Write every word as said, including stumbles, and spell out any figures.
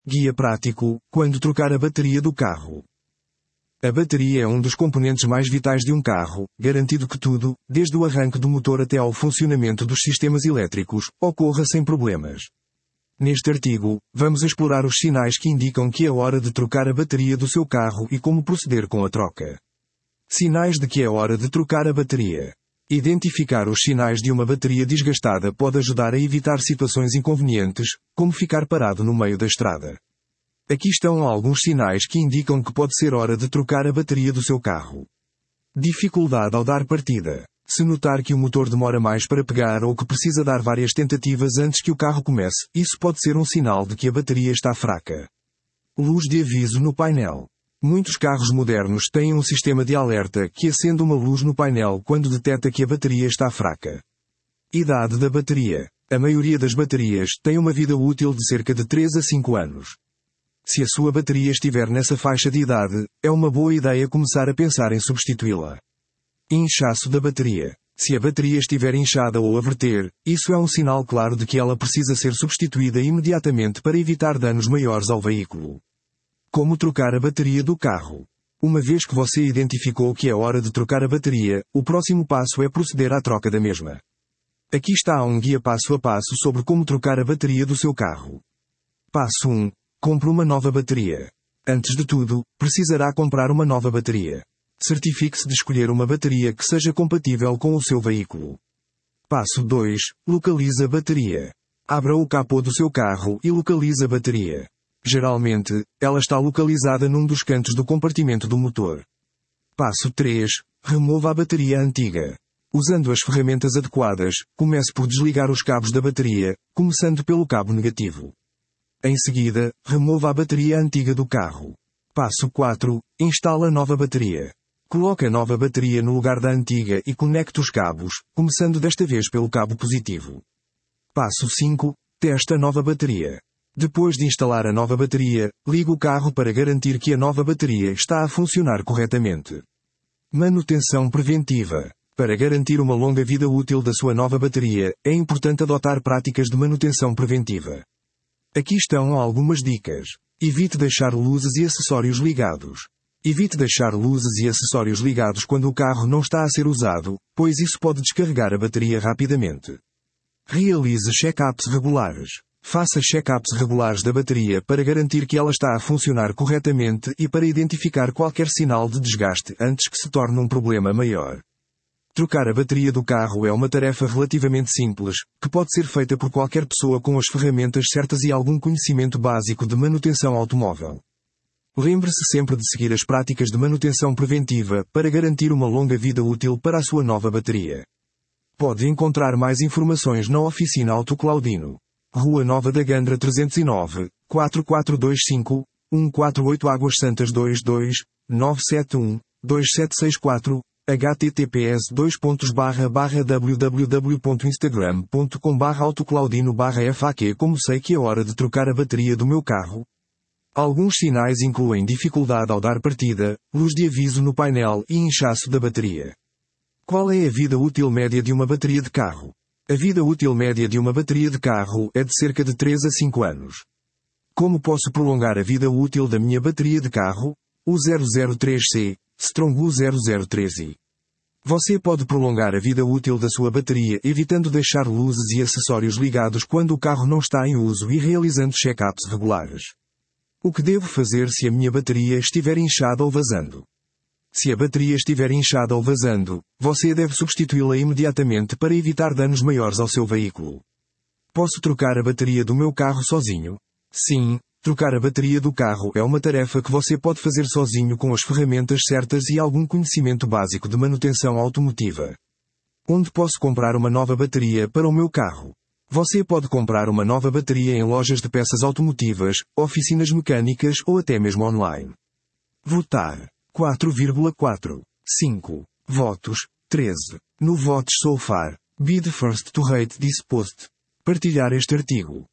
Guia prático, quando trocar a bateria do carro. A bateria é um dos componentes mais vitais de um carro, garantindo que tudo, desde o arranque do motor até ao funcionamento dos sistemas elétricos, ocorra sem problemas. Neste artigo, vamos explorar os sinais que indicam que é hora de trocar a bateria do seu carro e como proceder com a troca. Sinais de que é hora de trocar a bateria. Identificar os sinais de uma bateria desgastada pode ajudar a evitar situações inconvenientes, como ficar parado no meio da estrada. Aqui estão alguns sinais que indicam que pode ser hora de trocar a bateria do seu carro. Dificuldade ao dar partida. Se notar que o motor demora mais para pegar ou que precisa dar várias tentativas antes que o carro comece, isso pode ser um sinal de que a bateria está fraca. Luz de aviso no painel. Muitos carros modernos têm um sistema de alerta que acende uma luz no painel quando detecta que a bateria está fraca. Idade da bateria. A maioria das baterias tem uma vida útil de cerca de três a cinco anos. Se a sua bateria estiver nessa faixa de idade, é uma boa ideia começar a pensar em substituí-la. Inchaço da bateria. Se a bateria estiver inchada ou a verter, isso é um sinal claro de que ela precisa ser substituída imediatamente para evitar danos maiores ao veículo. Como trocar a bateria do carro? Uma vez que você identificou que é hora de trocar a bateria, o próximo passo é proceder à troca da mesma. Aqui está um guia passo a passo sobre como trocar a bateria do seu carro. Passo um. Compre uma nova bateria. Antes de tudo, precisará comprar uma nova bateria. Certifique-se de escolher uma bateria que seja compatível com o seu veículo. Passo dois. Localize a bateria. Abra o capô do seu carro e localize a bateria. Geralmente, ela está localizada num dos cantos do compartimento do motor. Passo três. Remova a bateria antiga. Usando as ferramentas adequadas, comece por desligar os cabos da bateria, começando pelo cabo negativo. Em seguida, remova a bateria antiga do carro. Passo quatro. Instala a nova bateria. Coloque a nova bateria no lugar da antiga e conecte os cabos, começando desta vez pelo cabo positivo. Passo cinco. Teste a nova bateria. Depois de instalar a nova bateria, ligue o carro para garantir que a nova bateria está a funcionar corretamente. Manutenção preventiva. Para garantir uma longa vida útil da sua nova bateria, é importante adotar práticas de manutenção preventiva. Aqui estão algumas dicas. Evite deixar luzes e acessórios ligados. Evite deixar luzes e acessórios ligados quando o carro não está a ser usado, pois isso pode descarregar a bateria rapidamente. Realize check-ups regulares. Faça check-ups regulares da bateria para garantir que ela está a funcionar corretamente e para identificar qualquer sinal de desgaste antes que se torne um problema maior. Trocar a bateria do carro é uma tarefa relativamente simples, que pode ser feita por qualquer pessoa com as ferramentas certas e algum conhecimento básico de manutenção automóvel. Lembre-se sempre de seguir as práticas de manutenção preventiva para garantir uma longa vida útil para a sua nova bateria. Pode encontrar mais informações na oficina Auto Claudino. Rua Nova da Gandra trezentos e nove, quatro quatro dois cinco, um quatro oito Águas Santas dois dois, nove sete um, dois sete seis quatro, h t t p s dois pontos barra barra w w w ponto instagram ponto com barra autoclaudino barra f a q. Como sei que é hora de trocar a bateria do meu carro? Alguns sinais incluem dificuldade ao dar partida, luz de aviso no painel e inchaço da bateria. Qual é a vida útil média de uma bateria de carro? A vida útil média de uma bateria de carro é de cerca de três a cinco anos. Como posso prolongar a vida útil da minha bateria de carro? U zero zero três C, Strong U zero zero três I. Você pode prolongar a vida útil da sua bateria evitando deixar luzes e acessórios ligados quando o carro não está em uso e realizando check-ups regulares. O que devo fazer se a minha bateria estiver inchada ou vazando? Se a bateria estiver inchada ou vazando, você deve substituí-la imediatamente para evitar danos maiores ao seu veículo. Posso trocar a bateria do meu carro sozinho? Sim, trocar a bateria do carro é uma tarefa que você pode fazer sozinho com as ferramentas certas e algum conhecimento básico de manutenção automotiva. Onde posso comprar uma nova bateria para o meu carro? Você pode comprar uma nova bateria em lojas de peças automotivas, oficinas mecânicas ou até mesmo online. Votar. quatro vírgula quatro. cinco. Votos. treze. No Votes So Far. Be the first to rate this post. Partilhar este artigo.